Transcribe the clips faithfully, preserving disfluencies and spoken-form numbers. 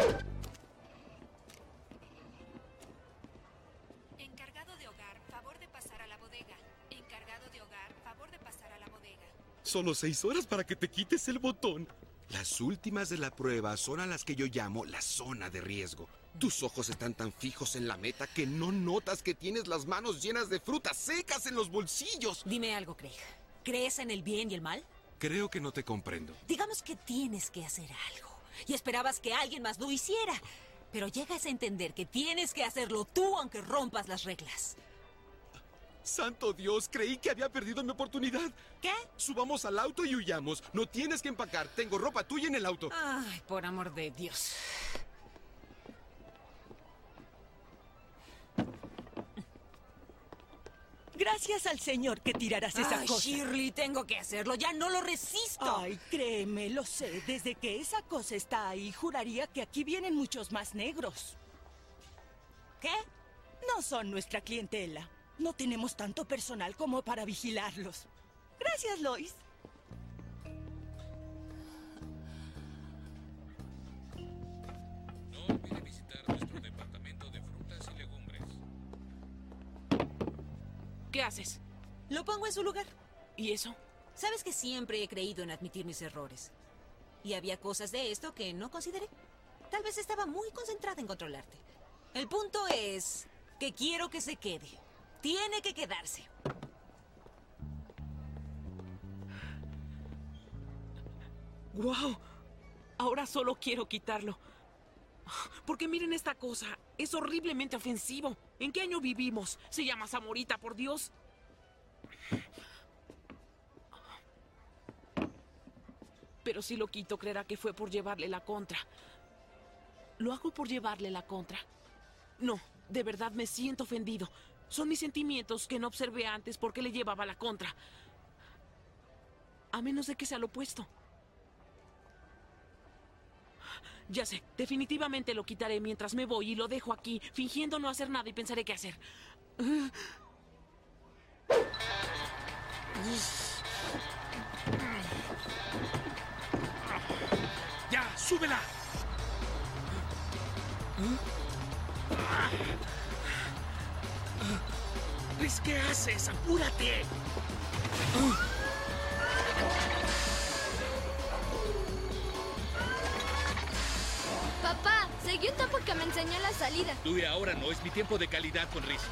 Encargado de hogar, favor de pasar a la bodega. Encargado de hogar, favor de pasar a la bodega. Solo seis horas para que te quites el botón. Las últimas de la prueba son a las que yo llamo la zona de riesgo. Tus ojos están tan fijos en la meta que no notas que tienes las manos llenas de frutas secas en los bolsillos. Dime algo, Craig. ¿Crees en el bien y el mal? Creo que no te comprendo. Digamos que tienes que hacer algo y esperabas que alguien más lo hiciera. Pero llegas a entender que tienes que hacerlo tú aunque rompas las reglas. ¡Santo Dios! Creí que había perdido mi oportunidad. ¿Qué? Subamos al auto y huyamos. No tienes que empacar. Tengo ropa tuya en el auto. Ay, por amor de Dios. Gracias al Señor que tirarás esa Ay, cosa. Shirley, tengo que hacerlo. Ya no lo resisto. Ay, créeme, lo sé. Desde que esa cosa está ahí, juraría que aquí vienen muchos más negros. ¿Qué? No son nuestra clientela. No tenemos tanto personal como para vigilarlos. Gracias, Lois. No olvide visitar nuestro departamento de frutas y legumbres. ¿Qué haces? Lo pongo en su lugar. ¿Y eso? Sabes que siempre he creído en admitir mis errores. Y había cosas de esto que no consideré. Tal vez estaba muy concentrada en controlarte. El punto es que quiero que se quede. Tiene que quedarse. ¡Guau! Ahora solo quiero quitarlo. Porque miren esta cosa. Es horriblemente ofensivo. ¿En qué año vivimos? Se llama Zamorita, por Dios. Pero si lo quito, creerá que fue por llevarle la contra. ¿Lo hago por llevarle la contra? No, de verdad me siento ofendido. Son mis sentimientos que no observé antes porque le llevaba la contra. A menos de que sea lo opuesto. Ya sé, definitivamente lo quitaré mientras me voy y lo dejo aquí, fingiendo no hacer nada y pensaré qué hacer. ¡Ya, súbela! Luis, ¿qué haces? ¡Apúrate! Papá, seguí un topo que me enseñó la salida. Dewey, ahora no, es mi tiempo de calidad con Riz.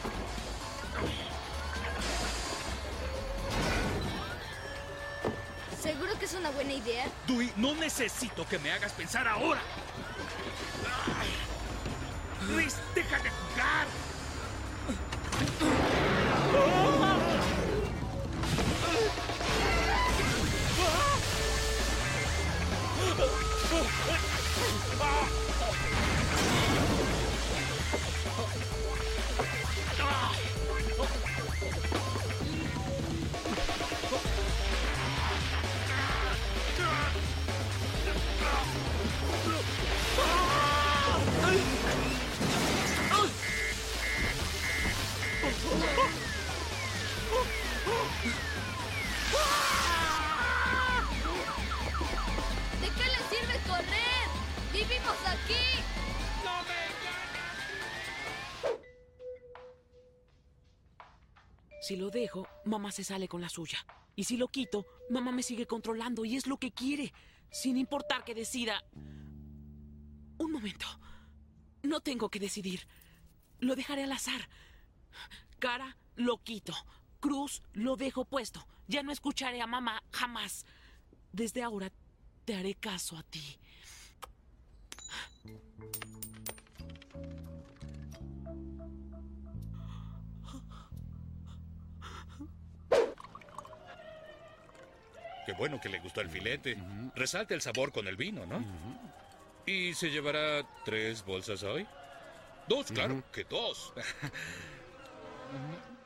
¿Seguro que es una buena idea? Dewey, no necesito que me hagas pensar ahora. Riz, deja de jugar. ¿De qué le sirve correr? ¡Vivimos aquí! ¡No me ganas! Si lo dejo, mamá se sale con la suya. Y si lo quito, mamá me sigue controlando y es lo que quiere, sin importar que decida. Un momento. No tengo que decidir. Lo dejaré al azar. Cara, lo quito. Cruz, lo dejo puesto. Ya no escucharé a mamá jamás. Desde ahora te haré caso a ti. Qué bueno que le gustó el filete. Uh-huh. Resalta el sabor con el vino, ¿no? Uh-huh. ¿Y se llevará tres bolsas hoy? Dos, claro, uh-huh. que dos. uh-huh.